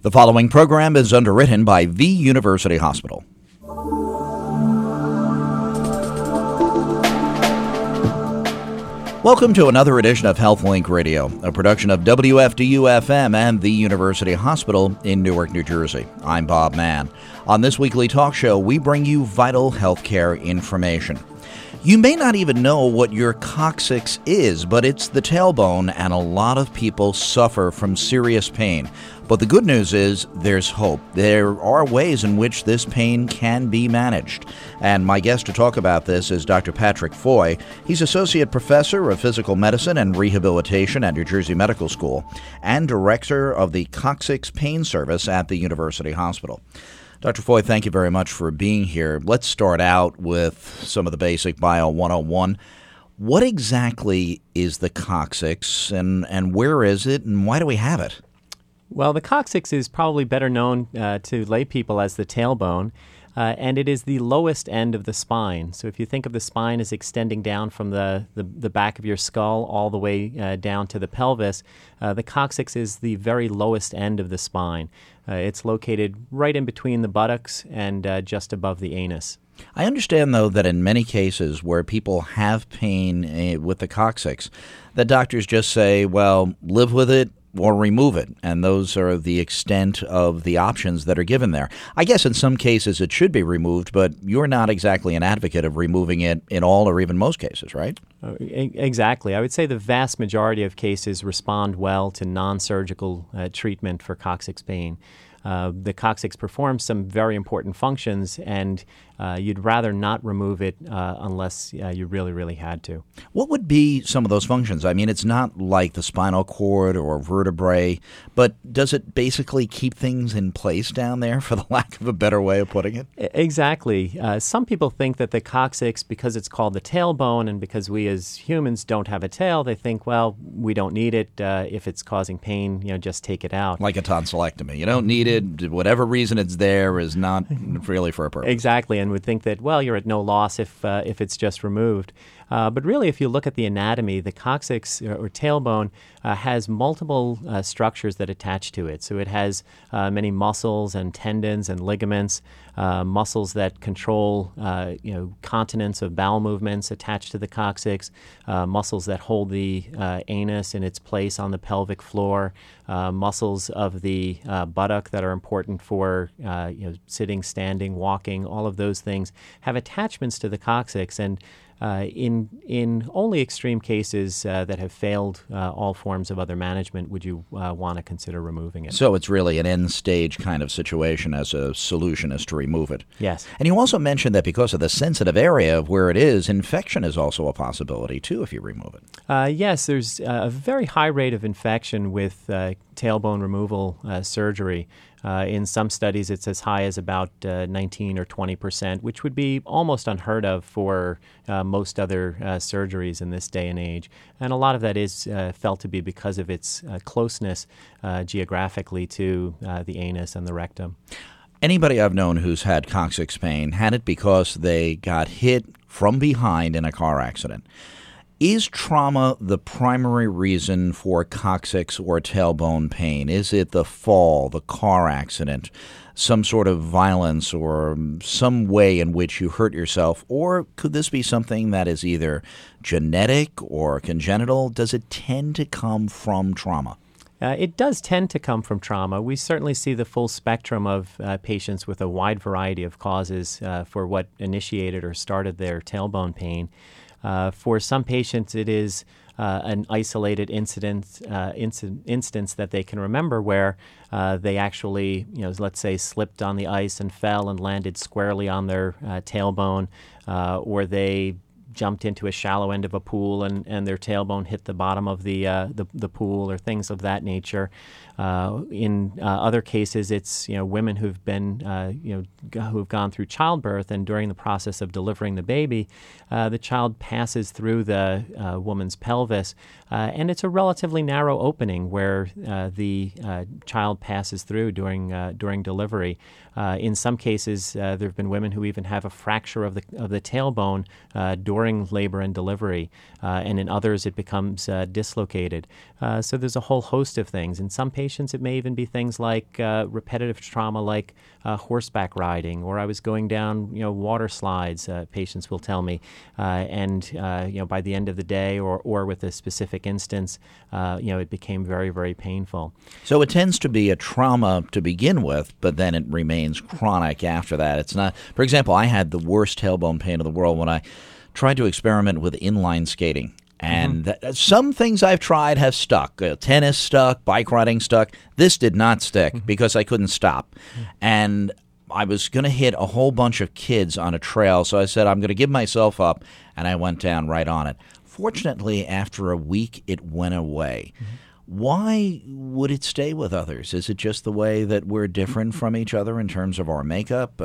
The following program is underwritten by The University Hospital. Welcome to another edition of HealthLink Radio, a production of WFDU-FM and The University Hospital in Newark, New Jersey. I'm Bob Mann. On this weekly talk show, we bring you vital healthcare information. You may not even know what your coccyx is, but it's the tailbone, and a lot of people suffer from serious pain. But the good news is there's hope. There are ways in which this pain can be managed. And my guest to talk about this is Dr. Patrick Foy. He's Associate Professor of Physical Medicine and Rehabilitation at New Jersey Medical School and Director of the Coccyx Pain Service at the University Hospital. Dr. Foy, thank you very much for being here. Let's start out with some of the basic Bio 101. What exactly is the coccyx, and where is it, and why do we have it? Well, the coccyx is probably better known to lay people as the tailbone, and it is the lowest end of the spine. So if you think of the spine as extending down from the back of your skull all the way down to the pelvis, the coccyx is the very lowest end of the spine. It's located right in between the buttocks and just above the anus. I understand, though, that in many cases where people have pain with the coccyx, the doctors just say, well, live with it or remove it, and those are the extent of the options that are given there. I guess in some cases it should be removed, but you're not exactly an advocate of removing it in all or even most cases, right? Exactly. I would say the vast majority of cases respond well to non-surgical treatment for coccyx pain. The coccyx performs some very important functions, and you'd rather not remove it unless you really had to. What would be some of those functions? I mean, it's not like the spinal cord or vertebrae, but does it basically keep things in place down there, for the lack of a better way of putting it? Exactly. Some people think that the coccyx, because it's called the tailbone and because we as humans don't have a tail, they think, well, we don't need it. If it's causing pain, just take it out. Like a tonsillectomy. You don't need it. Whatever reason it's there is not really for a purpose. Exactly, and would think that, well, you're at no loss if it's just removed. But really, if you look at the anatomy, the coccyx or tailbone has multiple structures that attach to it. So it has many muscles and tendons and ligaments, muscles that control continence of bowel movements attached to the coccyx, muscles that hold the anus in its place on the pelvic floor, muscles of the buttock that are important for sitting, standing, walking. All of those things have attachments to the coccyx, and in only extreme cases that have failed all forms of other management would you want to consider removing it. So it's really an end-stage kind of situation as a solution is to remove it. Yes. And you also mentioned that because of the sensitive area of where it is, infection is also a possibility, too, if you remove it. Yes, there's a very high rate of infection with tailbone removal surgery. In some studies, it's as high as about 19 or 20%, which would be almost unheard of for most other surgeries in this day and age. And a lot of that is felt to be because of its closeness geographically to the anus and the rectum. Anybody I've known who's had coccyx pain had it because they got hit from behind in a car accident. Is trauma the primary reason for coccyx or tailbone pain? Is it the fall, the car accident, some sort of violence, or some way in which you hurt yourself? Or could this be something that is either genetic or congenital? Does it tend to come from trauma? It does tend to come from trauma. We certainly see the full spectrum of patients with a wide variety of causes for what initiated or started their tailbone pain. For some patients, it is an isolated instance that they can remember where they actually, let's say, slipped on the ice and fell and landed squarely on their tailbone, or they jumped into a shallow end of a pool and their tailbone hit the bottom of the pool, or things of that nature. In other cases, it's women who've been who've gone through childbirth, and during the process of delivering the baby, the child passes through the woman's pelvis, and it's a relatively narrow opening where the child passes through during delivery. In some cases, there have been women who even have a fracture of the tailbone during labor and delivery, and in others it becomes dislocated. So there's a whole host of things. In some patients, it may even be things like repetitive trauma, like horseback riding, or I was going down, water slides. Patients will tell me, and by the end of the day, or with a specific instance, it became very, very painful. So it tends to be a trauma to begin with, but then it remains chronic after that. It's not. For example, I had the worst tailbone pain in the world when I tried to experiment with inline skating. And some things I've tried have stuck. Tennis stuck, bike riding stuck. This did not stick because I couldn't stop. And I was going to hit a whole bunch of kids on a trail, so I said, I'm going to give myself up, and I went down right on it. Fortunately, after a week, it went away. Why would it stay with others? Is it just the way that we're different from each other in terms of our makeup,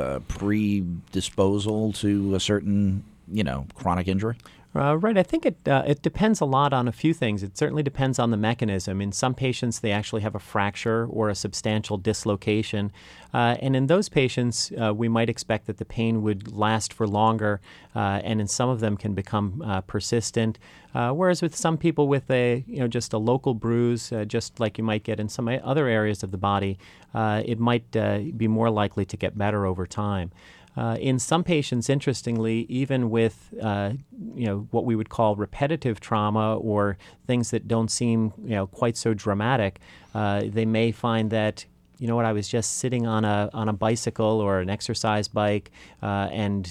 predisposal to a certain, chronic injury? Right. I think it depends a lot on a few things. It certainly depends on the mechanism. In some patients, they actually have a fracture or a substantial dislocation. And in those patients, we might expect that the pain would last for longer, and in some of them can become persistent. Whereas with some people with just a local bruise, just like you might get in some other areas of the body, it might be more likely to get better over time. In some patients, interestingly, even with what we would call repetitive trauma or things that don't seem quite so dramatic, they may find that I was just sitting on a bicycle or an exercise bike, and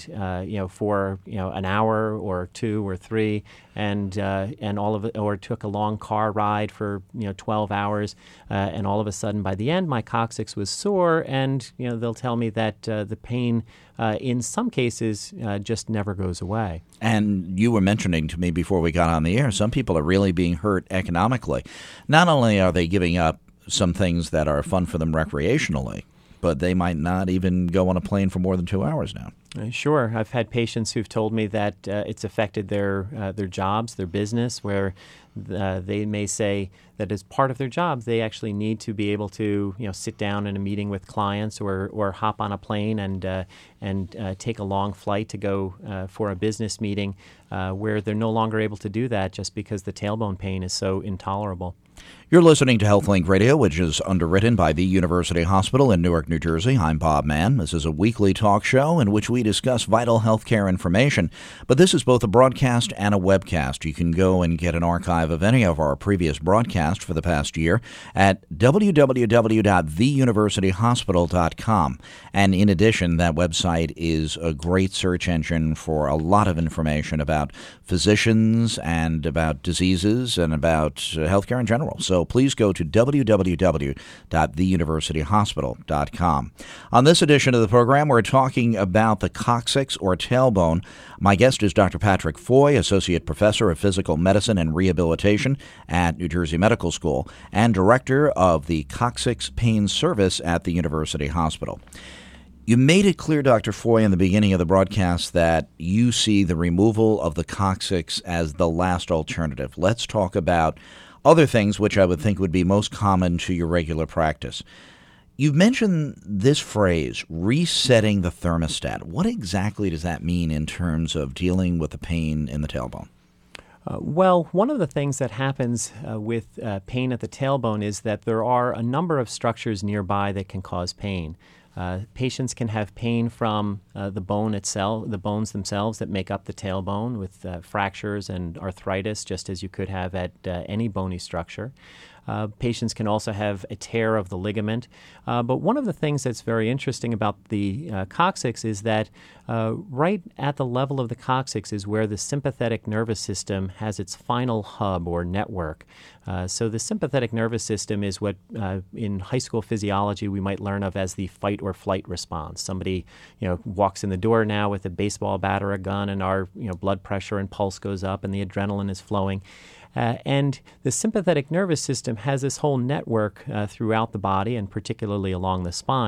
for an hour or two or three, and all of it, or took a long car ride for 12 hours, and all of a sudden by the end my coccyx was sore, and they'll tell me that the pain in some cases just never goes away. And you were mentioning to me before we got on the air, some people are really being hurt economically. Not only are they giving up some things that are fun for them recreationally, but they might not even go on a plane for more than 2 hours now. Sure. I've had patients who've told me that it's affected their jobs, their business, where they may say that as part of their job, they actually need to be able to sit down in a meeting with clients or hop on a plane and take a long flight to go for a business meeting, where they're no longer able to do that just because the tailbone pain is so intolerable. You're listening to HealthLink Radio, which is underwritten by the University Hospital in Newark, New Jersey. I'm Bob Mann. This is a weekly talk show in which we discuss vital healthcare information, but this is both a broadcast and a webcast. You can go and get an archive of any of our previous broadcasts for the past year at www.theuniversityhospital.com. And in addition, that website is a great search engine for a lot of information about physicians and about diseases and about healthcare in general. So please go to www.theuniversityhospital.com. On this edition of the program, we're talking about the coccyx or tailbone. My guest is Dr. Patrick Foy, Associate Professor of Physical Medicine and Rehabilitation at New Jersey Medical School and Director of the Coccyx Pain Service at the University Hospital. You made it clear, Dr. Foy, in the beginning of the broadcast that you see the removal of the coccyx as the last alternative. Let's talk about other things which I would think would be most common to your regular practice. You've mentioned this phrase, resetting the thermostat. What exactly does that mean in terms of dealing with the pain in the tailbone? Well, one of the things that happens with pain at the tailbone is that there are a number of structures nearby that can cause pain. Patients can have pain from the bone itself, the bones themselves that make up the tailbone, with fractures and arthritis, just as you could have at any bony structure. Patients can also have a tear of the ligament. But one of the things that's very interesting about the coccyx is that right at the level of the coccyx is where the sympathetic nervous system has its final hub or network. So the sympathetic nervous system is what in high school physiology we might learn of as the fight or flight response. Somebody walks in the door now with a baseball bat or a gun, and our blood pressure and pulse goes up and the adrenaline is flowing. And the sympathetic nervous system has this whole network throughout the body, and particularly along the spine.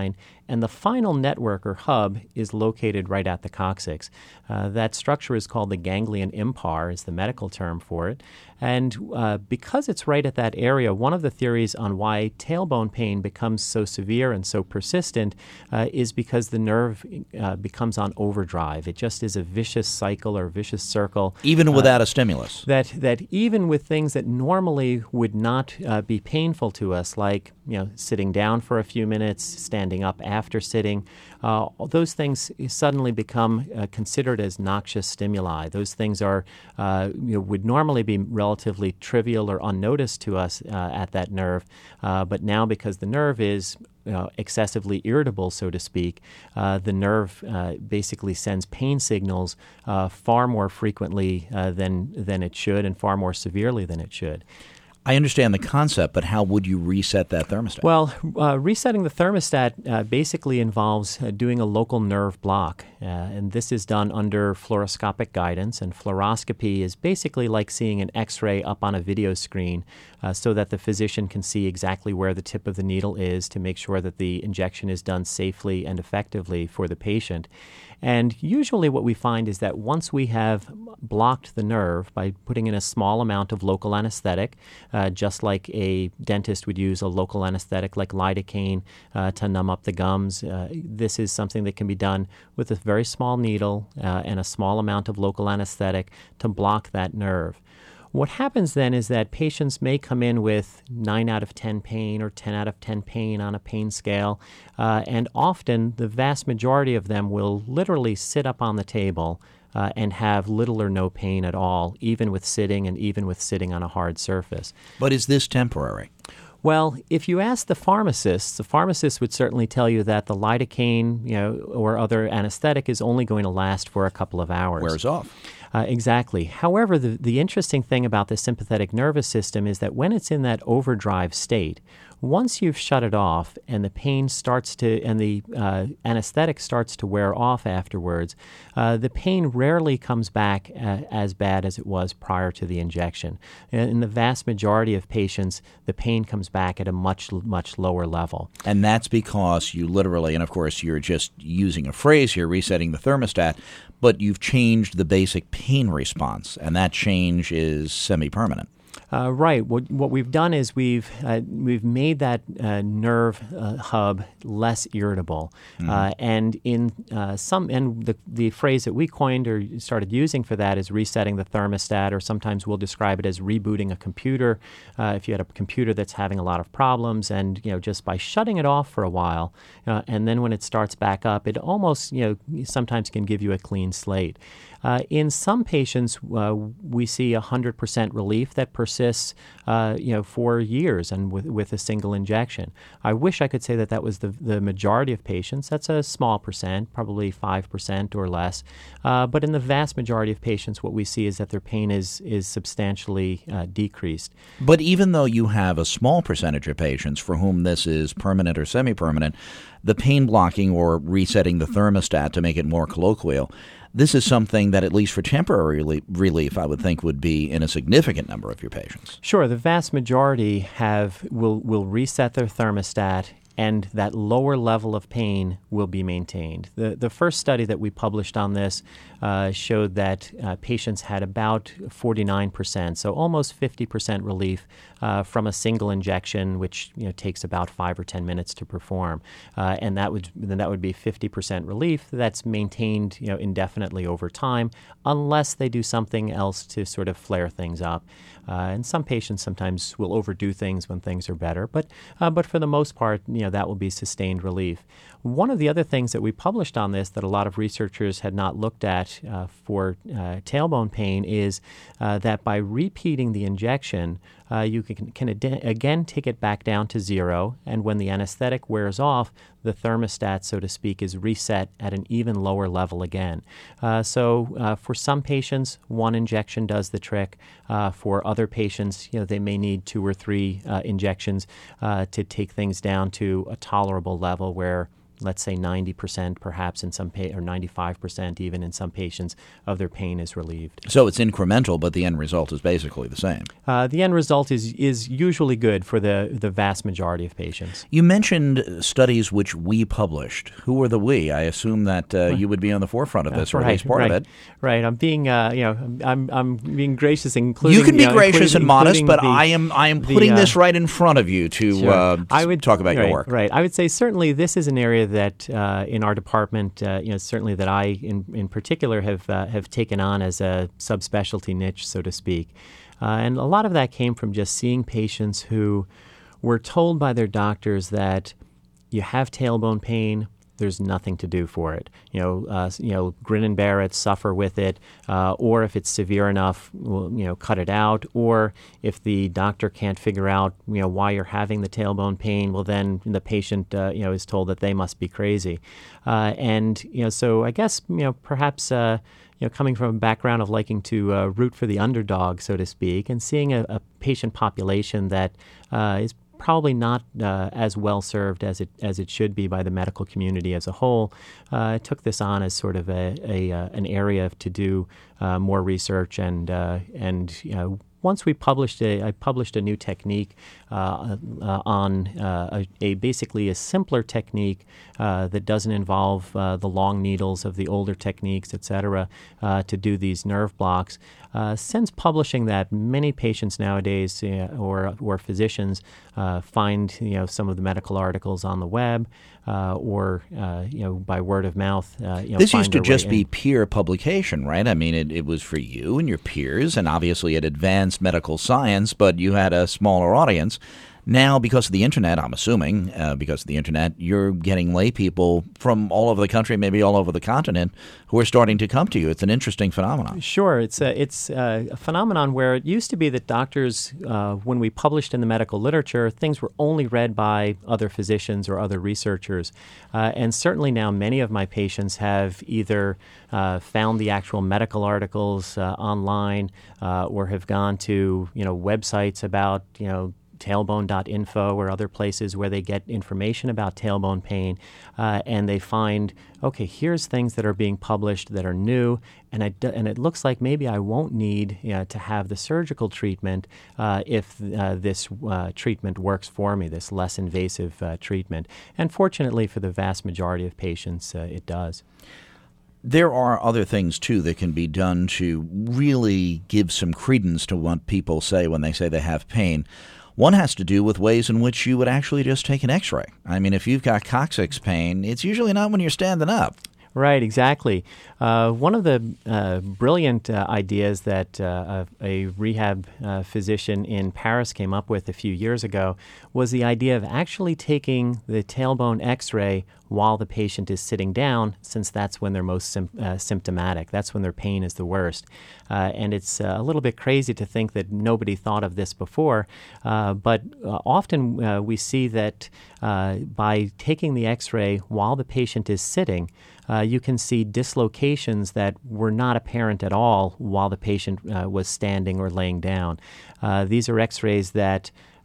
And the final network or hub is located right at the coccyx. That structure is called the ganglion impar, is the medical term for it. And because it's right at that area, one of the theories on why tailbone pain becomes so severe and so persistent is because the nerve becomes on overdrive. It just is a vicious cycle or vicious circle. Even without a stimulus? That even with things that normally would not be painful to us, like sitting down for a few minutes, standing up after sitting, those things suddenly become considered as noxious stimuli. Those things are would normally be relatively trivial or unnoticed to us at that nerve, but now because the nerve is excessively irritable, so to speak, the nerve basically sends pain signals far more frequently than it should and far more severely than it should. I understand the concept, but how would you reset that thermostat? Well, resetting the thermostat basically involves doing a local nerve block, and this is done under fluoroscopic guidance, and fluoroscopy is basically like seeing an X-ray up on a video screen so that the physician can see exactly where the tip of the needle is to make sure that the injection is done safely and effectively for the patient. And usually what we find is that once we have blocked the nerve by putting in a small amount of local anesthetic, just like a dentist would use a local anesthetic like lidocaine to numb up the gums, this is something that can be done with a very small needle and a small amount of local anesthetic to block that nerve. What happens then is that patients may come in with 9 out of 10 pain or 10 out of 10 pain on a pain scale, and often the vast majority of them will literally sit up on the table and have little or no pain at all, even with sitting and even with sitting on a hard surface. But is this temporary? Well, if you ask the pharmacists would certainly tell you that the lidocaine, or other anesthetic is only going to last for a couple of hours. Wears off. Exactly. However, the interesting thing about the sympathetic nervous system is that when it's in that overdrive state, once you've shut it off and the pain starts to, and the anesthetic starts to wear off afterwards, the pain rarely comes back as bad as it was prior to the injection. In the vast majority of patients, the pain comes back at a much, much lower level. And that's because you literally, and of course you're just using a phrase here, resetting the thermostat, but you've changed the basic pain response, and that change is semi-permanent. Right. What we've done is we've made that nerve hub less irritable, and in the phrase that we coined or started using for that is resetting the thermostat, or sometimes we'll describe it as rebooting a computer. If you had a computer that's having a lot of problems, and just by shutting it off for a while, and then when it starts back up, it almost sometimes can give you a clean slate. In some patients, we see 100% relief that persists, for years and with a single injection. I wish I could say that was the majority of patients. That's a small percent, probably 5% or less. But in the vast majority of patients, what we see is that their pain is substantially decreased. But even though you have a small percentage of patients for whom this is permanent or semi-permanent, the pain blocking or resetting the thermostat, to make it more colloquial, this is something that, at least for temporary relief, I would think would be in a significant number of your patients. Sure. The vast majority will reset their thermostat, and that lower level of pain will be maintained. The first study that we published on this showed that patients had about 49%, so almost 50% relief from a single injection, which takes about 5 or 10 minutes to perform, and that would be 50% relief that's maintained indefinitely over time, unless they do something else to sort of flare things up. And some patients sometimes will overdo things when things are better, but for the most part, that will be sustained relief. One of the other things that we published on this that a lot of researchers had not looked at for tailbone pain is that by repeating the injection, you can again take it back down to zero, and when the anesthetic wears off, the thermostat, so to speak, is reset at an even lower level again. So for some patients, one injection does the trick. For other patients, they may need 2 or 3 injections to take things down to a tolerable level where let's say 90% perhaps in some or 95% even in some patients of their pain is relieved. So it's incremental, but the end result is basically the same. The end result is usually good for the vast majority of patients. You mentioned studies which we published. Who were the we? I assume that you would be on the forefront of this, or at least part of it. Right. I'm being, I'm being gracious, including. You can be gracious and modest, but I am putting this right in front of you to talk about your work. Right. I would say certainly this is an area that in our department, certainly that I in particular have taken on as a subspecialty niche, so to speak. And a lot of that came from just seeing patients who were told by their doctors that you have tailbone pain, there's nothing to do for it. Grin and bear it, suffer with it, or if it's severe enough, cut it out. Or if the doctor can't figure out, why you're having the tailbone pain, well, then the patient, is told that they must be crazy. So I guess, perhaps. Coming from a background of liking to root for the underdog, so to speak, and seeing a patient population that is probably not as well served as it should be by the medical community as a whole, I took this on as sort of an area to do more research and once I published a new technique on basically a simpler technique that doesn't involve the long needles of the older techniques, et cetera, to do these nerve blocks. Since publishing that, many patients nowadays or physicians find some of the medical articles on the web or by word of mouth. This used to just be peer publication, right? I mean, it was for you and your peers, and obviously it advanced medical science, but you had a smaller audience. Now, because of the Internet, I'm assuming, because of the Internet, you're getting lay people from all over the country, maybe all over the continent, who are starting to come to you. It's an interesting phenomenon. Sure. It's a phenomenon where it used to be that doctors, when we published in the medical literature, things were only read by other physicians or other researchers. And certainly now many of my patients have either found the actual medical articles online or have gone to, websites about, tailbone.info or other places where they get information about tailbone pain, and they find, okay, here's things that are being published that are new, and it looks like maybe I won't need to have the surgical treatment if this treatment works for me, this less invasive treatment. And fortunately for the vast majority of patients, it does. There are other things, too, that can be done to really give some credence to what people say when they say they have pain. One has to do with ways in which you would actually just take an X-ray. I mean, if you've got coccyx pain, it's usually not when you're standing up. Right, exactly. One of the brilliant ideas that a rehab physician in Paris came up with a few years ago was the idea of actually taking the tailbone X-ray while the patient is sitting down, since that's when they're most symptomatic. That's when their pain is the worst. And it's a little bit crazy to think that nobody thought of this before, but often we see that by taking the X-ray while the patient is sitting, you can see dislocations that were not apparent at all while the patient was standing or laying down. These are X-rays that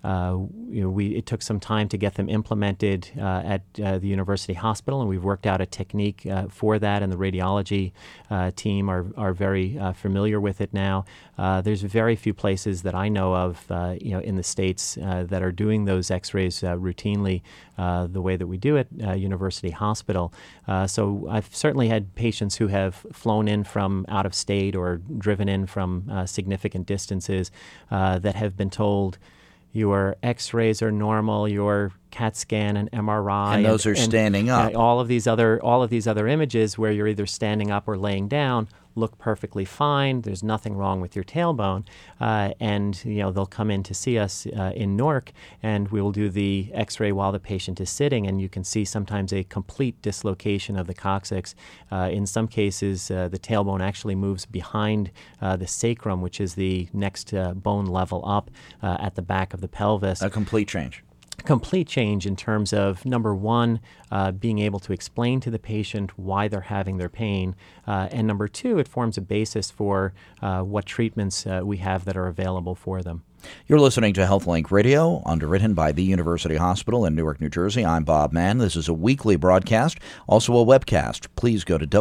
it took some time to get them implemented at the university hospital, and we've worked out a technique for that, and the radiology team are very familiar with it now. There's very few places that I know of in the States that are doing those X-rays routinely the way that we do at University Hospital. So I've certainly had patients who have flown in from out of state or driven in from significant distances that have been told, your X-rays are normal, your CAT scan and MRI, and those are standing up. All of these other images where you're either standing up or laying down look perfectly fine. There's nothing wrong with your tailbone, and they'll come in to see us in Newark, and we will do the X-ray while the patient is sitting, and you can see sometimes a complete dislocation of the coccyx. In some cases, the tailbone actually moves behind the sacrum, which is the next bone level up at the back of the pelvis. A complete change. Complete change in terms of, number one, being able to explain to the patient why they're having their pain, and number two, it forms a basis for what treatments we have that are available for them. You're listening to HealthLink Radio, underwritten by the University Hospital in Newark, New Jersey. I'm Bob Mann. This is a weekly broadcast, also a webcast. Please go to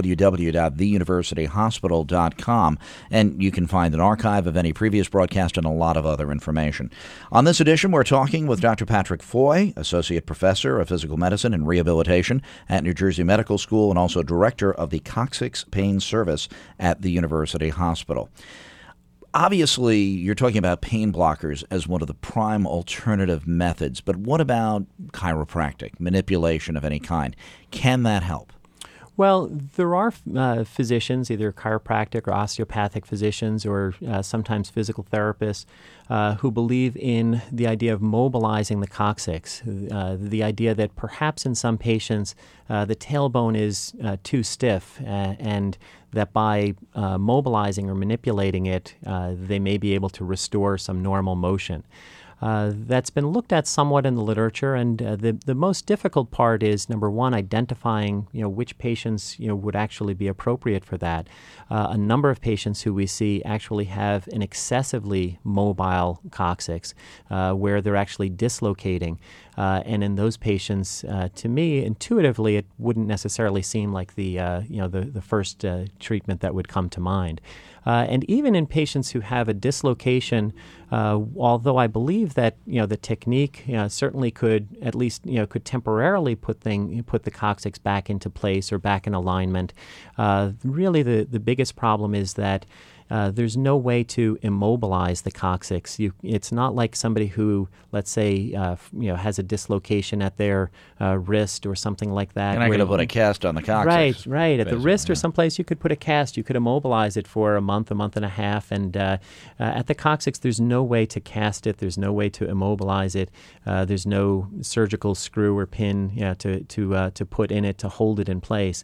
www.theuniversityhospital.com, and you can find an archive of any previous broadcast and a lot of other information. On this edition, we're talking with Dr. Patrick Foy, Associate Professor of Physical Medicine and Rehabilitation at New Jersey Medical School and also Director of the Coccyx Pain Service at the University Hospital. Obviously, you're talking about pain blockers as one of the prime alternative methods, but what about chiropractic, manipulation of any kind? Can that help? Well, there are physicians, either chiropractic or osteopathic physicians or sometimes physical therapists, who believe in the idea of mobilizing the coccyx, the idea that perhaps in some patients the tailbone is too stiff and that by mobilizing or manipulating it, they may be able to restore some normal motion. That's been looked at somewhat in the literature, and the most difficult part is, number one, identifying which patients would actually be appropriate for that. A number of patients who we see actually have an excessively mobile coccyx, where they're actually dislocating. And in those patients, to me, intuitively, it wouldn't necessarily seem like the first treatment that would come to mind. And even in patients who have a dislocation, although I believe that the technique certainly could at least could temporarily put the coccyx back into place or back in alignment, really the biggest problem is that there's no way to immobilize the coccyx. It's not like somebody who, let's say, has a dislocation at their wrist or something like that. You're not going to put a cast on the coccyx. Right. At the wrist or someplace, you could put a cast. You could immobilize it for a month and a half. And at the coccyx, there's no way to cast it. There's no way to immobilize it. There's no surgical screw or pin to put in it to hold it in place.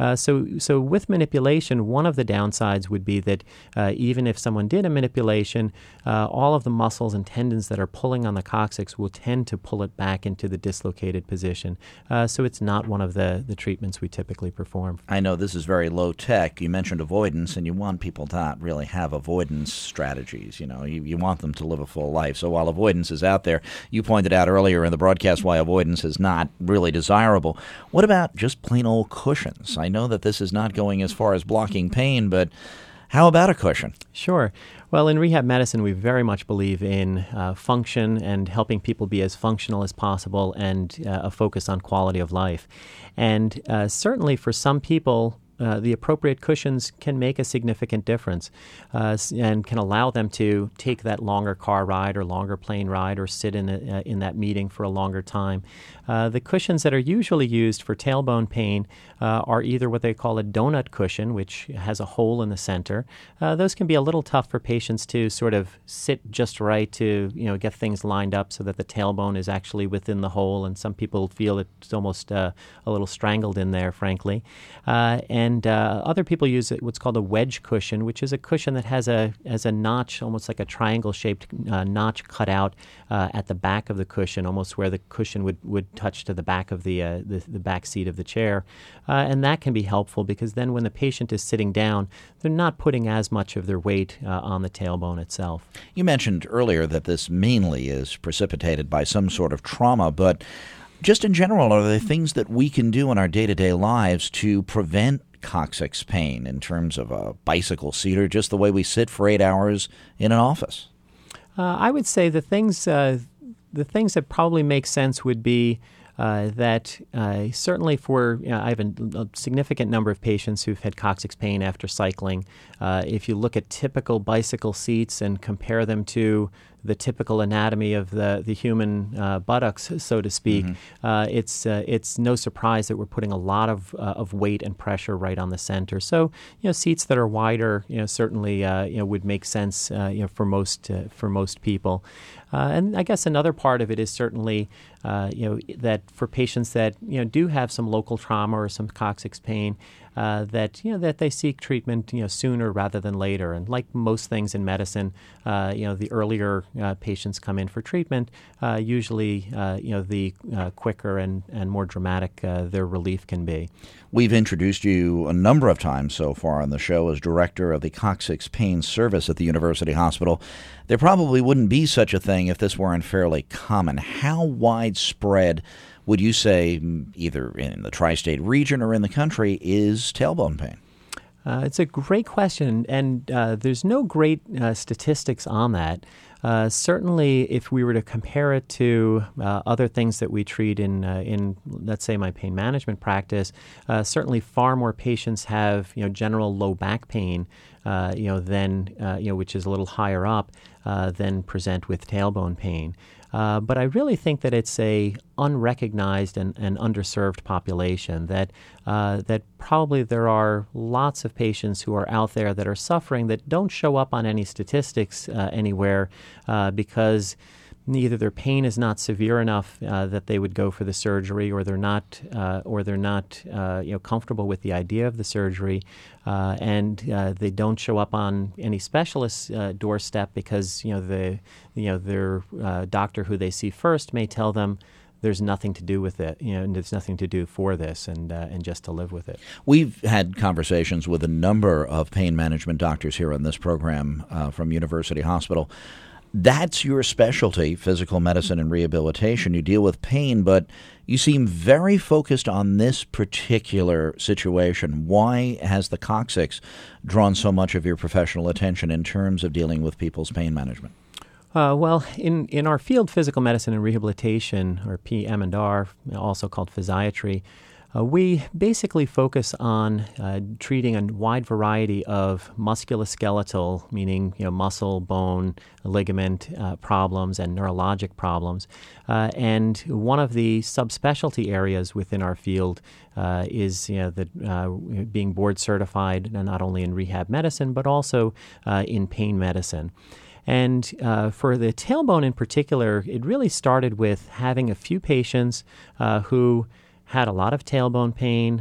So with manipulation, one of the downsides would be that even if someone did a manipulation, all of the muscles and tendons that are pulling on the coccyx will tend to pull it back into the dislocated position. So it's not one of the treatments we typically perform. I know this is very low tech. You mentioned avoidance, and you want people to not really have avoidance strategies. You want them to live a full life. So while avoidance is out there, you pointed out earlier in the broadcast why avoidance is not really desirable. What about just plain old cushions? I know that this is not going as far as blocking pain, but how about a cushion? Sure. Well, in rehab medicine, we very much believe in function and helping people be as functional as possible and a focus on quality of life. And certainly for some people, the appropriate cushions can make a significant difference and can allow them to take that longer car ride or longer plane ride or sit in that meeting for a longer time. The cushions that are usually used for tailbone pain are either what they call a donut cushion, which has a hole in the center. Those can be a little tough for patients to sort of sit just right to get things lined up so that the tailbone is actually within the hole, and some people feel it's almost a little strangled in there, frankly. And other people use what's called a wedge cushion, which is a cushion that has a notch, almost like a triangle-shaped notch cut out at the back of the cushion, almost where the cushion would touch to the back of the back seat of the chair. And that can be helpful because then when the patient is sitting down, they're not putting as much of their weight on the tailbone itself. You mentioned earlier that this mainly is precipitated by some sort of trauma, but just in general, are there things that we can do in our day-to-day lives to prevent coccyx pain in terms of a bicycle seat or just the way we sit for 8 hours in an office? I would say the things that probably make sense would be that certainly for I have a significant number of patients who've had coccyx pain after cycling. If you look at typical bicycle seats and compare them to the typical anatomy of the human buttocks, so to speak, it's no surprise that we're putting a lot of weight and pressure right on the center. So seats that are wider certainly would make sense for most people. And I guess another part of it is certainly that for patients that do have some local trauma or some coccyx pain, that they seek treatment sooner rather than later. And like most things in medicine, the earlier patients come in for treatment, usually the quicker and more dramatic their relief can be. We've introduced you a number of times so far on the show as director of the Coccyx Pain Service at the University Hospital. There probably wouldn't be such a thing if this weren't fairly common. How widespread would you say, either in the tri-state region or in the country, is tailbone pain? It's a great question, and there's no great statistics on that. Certainly, if we were to compare it to other things that we treat in let's say, my pain management practice, certainly far more patients have general low back pain, than which is a little higher up, than present with tailbone pain. But I really think that it's a unrecognized and underserved population, that probably there are lots of patients who are out there that are suffering that don't show up on any statistics anywhere because either their pain is not severe enough that they would go for the surgery, or they're not comfortable with the idea of the surgery, and they don't show up on any specialist's doorstep because their doctor who they see first may tell them there's nothing to do with it, and there's nothing to do for this, and just to live with it. We've had conversations with a number of pain management doctors here on this program from University Hospital. That's your specialty, physical medicine and rehabilitation. You deal with pain, but you seem very focused on this particular situation. Why has the Coccyx drawn so much of your professional attention in terms of dealing with people's pain management? Well, in our field, physical medicine and rehabilitation, or PM&R, also called physiatry, we basically focus on treating a wide variety of musculoskeletal, meaning muscle, bone, ligament problems, and neurologic problems. And one of the subspecialty areas within our field is being board certified not only in rehab medicine but also in pain medicine. And for the tailbone in particular, it really started with having a few patients who had a lot of tailbone pain,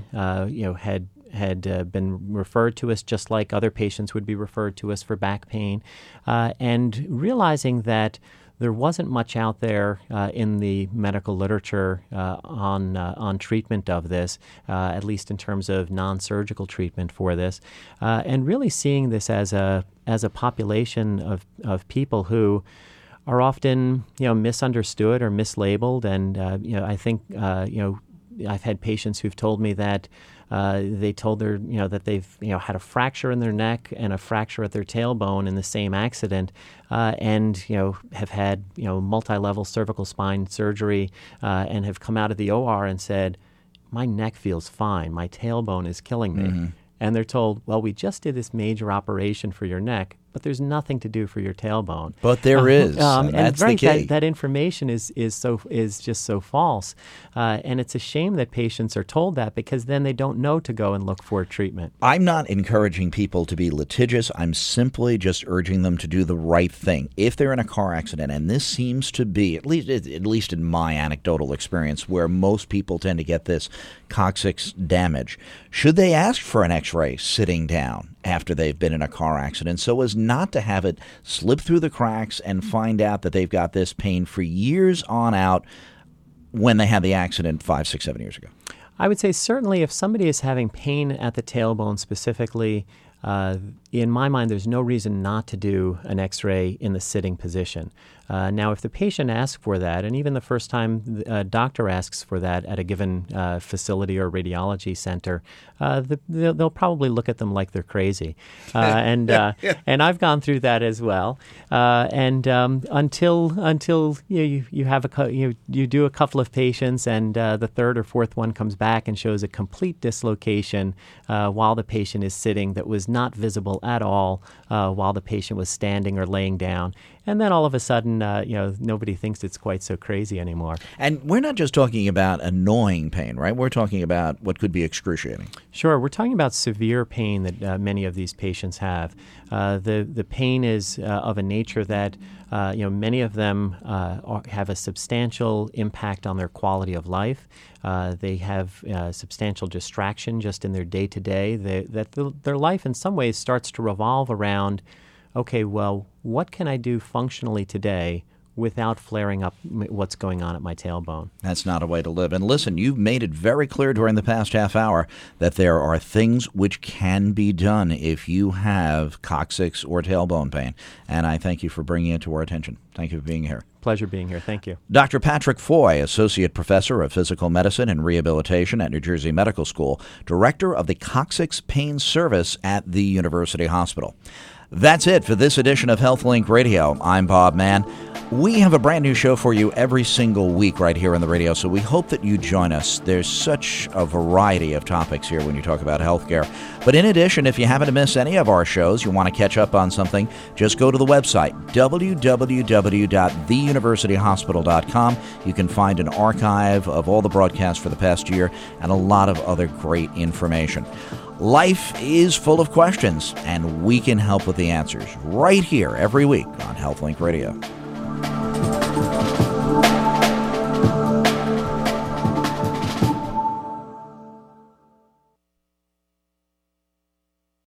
had been referred to us just like other patients would be referred to us for back pain, and realizing that there wasn't much out there in the medical literature on treatment of this, at least in terms of non-surgical treatment for this, and really seeing this as a population of people who are often misunderstood or mislabeled, and I think I've had patients who've told me that they told that they've had a fracture in their neck and a fracture at their tailbone in the same accident, and have had multi-level cervical spine surgery, and have come out of the OR and said, my neck feels fine, my tailbone is killing me. Mm-hmm. And they're told, well, we just did this major operation for your neck, but there's nothing to do for your tailbone. But there is, and that's the key. That information is just so false, and it's a shame that patients are told that, because then they don't know to go and look for treatment. I'm not encouraging people to be litigious. I'm simply just urging them to do the right thing. If they're in a car accident, and this seems to be, at least in my anecdotal experience, where most people tend to get this coccyx damage, should they ask for an X-ray sitting down after they've been in a car accident, so as not to have it slip through the cracks and find out that they've got this pain for years on out when they had the accident 5, 6, 7 years ago? I would say certainly if somebody is having pain at the tailbone specifically, in my mind, there's no reason not to do an X-ray in the sitting position. Now, if the patient asks for that, and even the first time a doctor asks for that at a given facility or radiology center, they'll probably look at them like they're crazy. And I've gone through that as well. Until you have you do a couple of patients, and the third or fourth one comes back and shows a complete dislocation while the patient is sitting that was not visible at all while the patient was standing or laying down. And then all of a sudden, nobody thinks it's quite so crazy anymore. And we're not just talking about annoying pain, right? We're talking about what could be excruciating. Sure. We're talking about severe pain that many of these patients have. The pain is of a nature that Many of them have a substantial impact on their quality of life. They have substantial distraction just in their day-to-day. Their life in some ways starts to revolve around, okay, well, what can I do functionally today without flaring up what's going on at my tailbone? That's not a way to live. And listen, you've made it very clear during the past half hour that there are things which can be done if you have coccyx or tailbone pain. And I thank you for bringing it to our attention. Thank you for being here. Pleasure being here. Thank you. Dr. Patrick Foy, Associate Professor of Physical Medicine and Rehabilitation at New Jersey Medical School, Director of the Coccyx Pain Service at the University Hospital. That's it for this edition of HealthLink Radio. I'm Bob Mann. We have a brand new show for you every single week right here on the radio, so we hope that you join us. There's such a variety of topics here when you talk about healthcare. But in addition, if you happen to miss any of our shows, you want to catch up on something, just go to the website, www.theuniversityhospital.com. You can find an archive of all the broadcasts for the past year and a lot of other great information. Life is full of questions, and we can help with the answers right here every week on HealthLink Radio.